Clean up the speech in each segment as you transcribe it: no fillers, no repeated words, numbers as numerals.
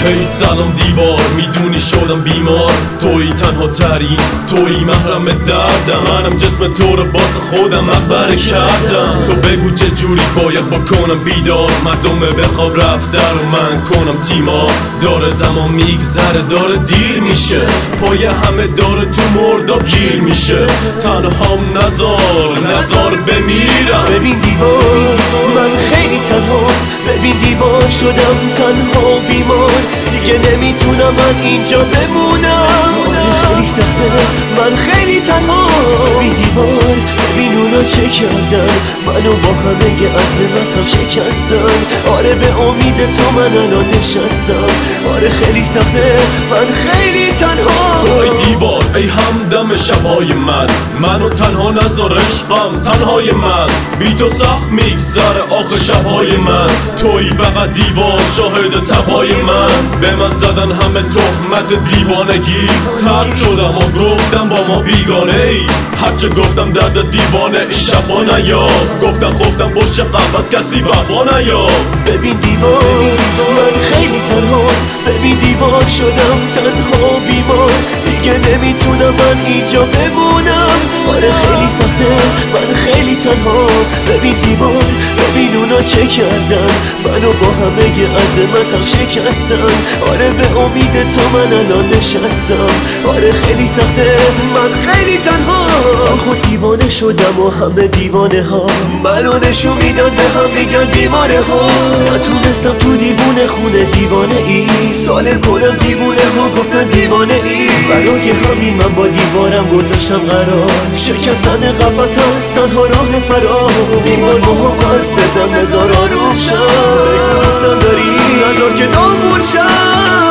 هی سلام دیوار، میدونی شدم بیمار، تویی تنها ترین، تویی محرم دردم، منم جسم تو رو باز خودم مقبره کردم. تو بگو چه جوری باید بکنم بیدار، مردم به خواب رفته رو من کنم تیمار. داره زمان میگذره، داره دیر میشه، پای همه داره تو مرداب گیر میشه. تنهام نزار بمیرم. ببین دیوار، من خیلی تنها، ببین دیوار شدم تنها بیمار، دیگه نمیتونم من اینجا بمونم. خیلی سخته، من خیلی تنها. ببین دیوار، ببین اونا چه کردن، منو با همه عظمت‌ها شکستن. آره به امید تو من الان نشستم. آره خیلی سخته، من خیلی تنها. تو ای دیوار، ای همدم شبهای منو تنها نذار عشقم، تنهای من بی تو سخت میگذره آخه شبهای من. تویی فقط دیوار، شاهد تبای من. به من زدن همه تهمت دیوانگی، ترد شدم و گفتم با ما بیگانه ای. هرچه گفتم درد دیوانه این شبا نیاب، گفتم خفتم پشت قفس کسی بقا نیاب. ببین دیوار، من خیلی تنها، ببین دیوار شدم تنها بیمار، دیگه نمیتونم من اینجا بمونم. آره خیلی سخته، من خیلی تنها. ببین دیوار، ببین اونا چه کردن، منو با همه عظمتم شکستن. آره به امید تو من الان نشستم. آره خیلی سخته، من خیلی تنها. من خود دیوانه شدم و همه دیوانه ها منو نشون میدن، به هم میگن بیماره ها. نتونستم تو دیوونه خونه دیوانه ای سالم کنم، دیوونه ها گفتن دیوانه ای. برای همین من با دیوارم گذاشتم قرار، شکستن قفس هست تنها راه فرار. دیوار با هم حرف بزن بذار آروم شم، بگو دوستم داری نذار که دامون شم.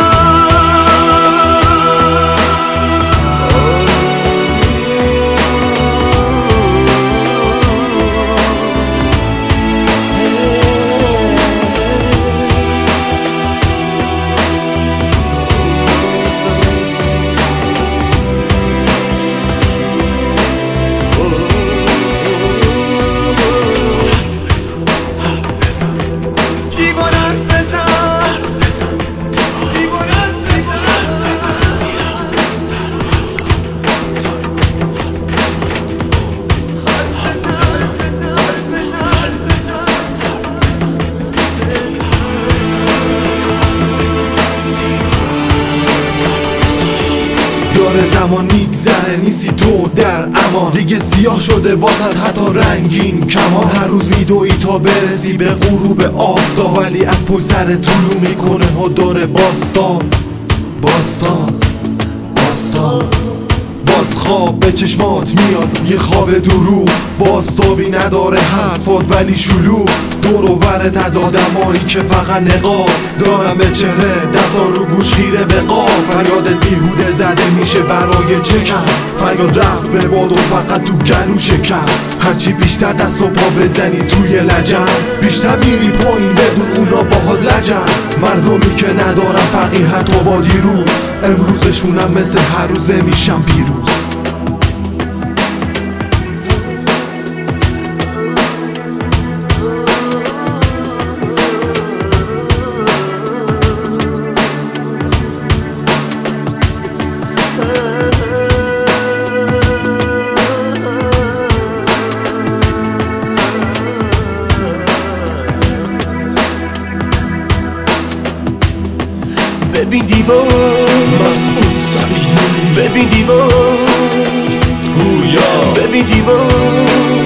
داره زمان میگذره نیستی تو در امان، دیگه سیاه شده واسد حتی رنگین کمان. هر روز میدوی تا برسی به غروب آفتاب، ولی از پشت سر طلوع میکنه و داره باز خواب به چشمات میاد، یه خواب دروغ. بازتابی نداره حرفات ولی شلوغ، دور و ورت از آدمایی که فقط نقاب دارم به چهره، دستا رو گوش خیره به قاب. فریادت بیهوده زده میشه برای چه کس، فریاد رفت به باد و فقط تو گلو شکست. هرچی بیشتر دست و پا بزنی توی لجن، بیشتر میری پایین بدون اونا باهات لجن. مردمی که ندارن فرقی حتی با دیروز، امروزشونم مثل هر روز نمیشم پیروز. ببین دیوار، مسعود سعیدی. ببین دیوار، گویا. ببین دیوار.